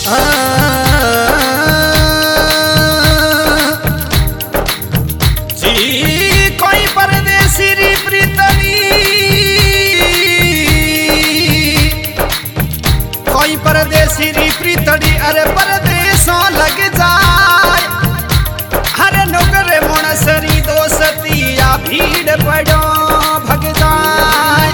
कोई परदेसी री प्रीतनी, कोई परदेसी री प्रीतनी, अरे परदेसों लग जाए। हरे नौकरे मोणसरी दोस्ती या भीड़ पड़ो भग जाए।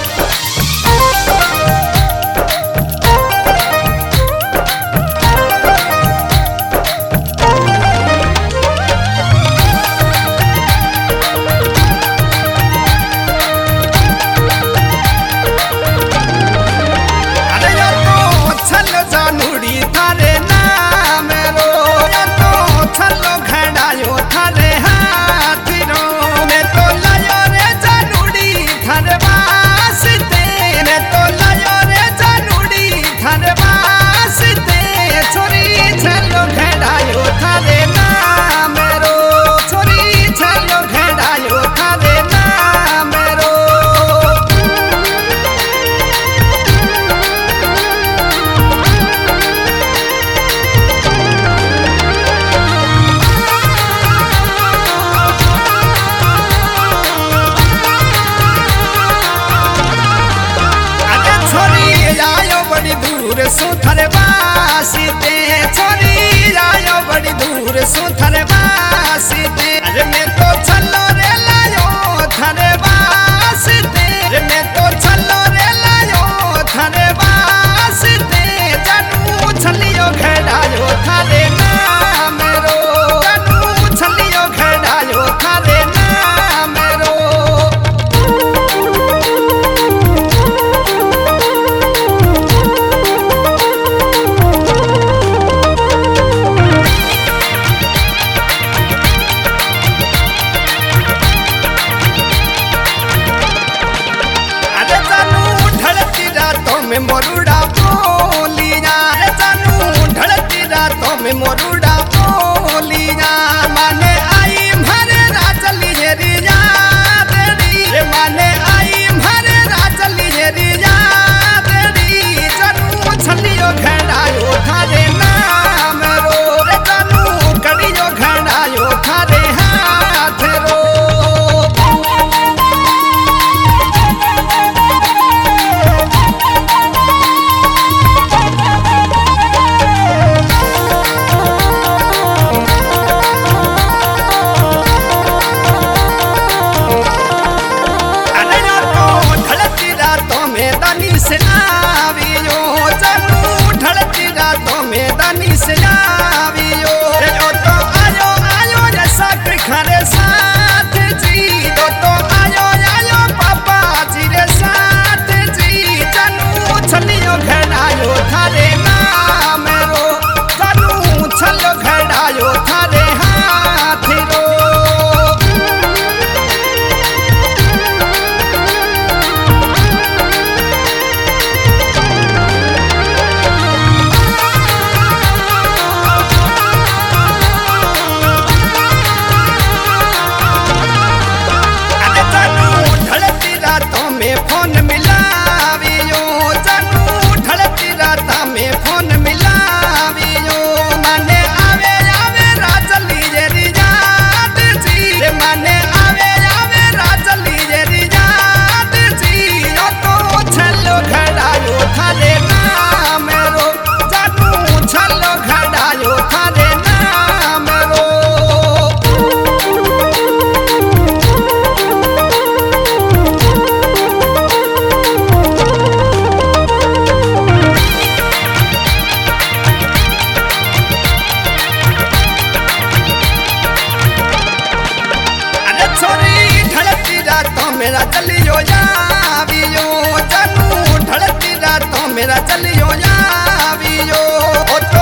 सुथर वासीते छोरी आयो बड़ी दूर सुथर वासीते, अरे मैं तो चलो रे लायो थारे वासीते, अरे मैं तो चलो रे लायो थारे वासीते। जानू छलियो घेड़ायो थारे नाम रो, जानू छलियो घेड़ायो थारे नाम रो। मोरुड़ा बोलिया रे जानू ढलती रातों में मोरुड़ा बोलिया, माने आई मारे राजली हेरिया तेरी रे, माने आई मारे राजली हेरिया तेरी। जानू छलियो घेड़ायो थारे नाम रो रे, जानू कड़ियो घेड़ायो थारे हाथ रो। से आवियो जानू ढलती रातों में दानी से आवियो, ओ तो आयो आयो जैसा खरे साथ जी, तो आयो आयो पापा जी रे साथ जी। जानू छलियो घेड़ायो थारे नाम रो, जानू छलियो घेड़ायो थारे हाथ रो। फोन मिलावियो जानू ढलती राता में फोन मिलावियो, माने आवे आवे राजली जे रिजात जी रे, माने आवे आवे राजली जे रिजात जी। ओ तो छलो घेड़ायो थारे नाम रो, जानू छलो घेड़ायो थारे नाम रो। मेरा चलियो यावियो जानू ढलती रातों मेरा चलियो यावियो।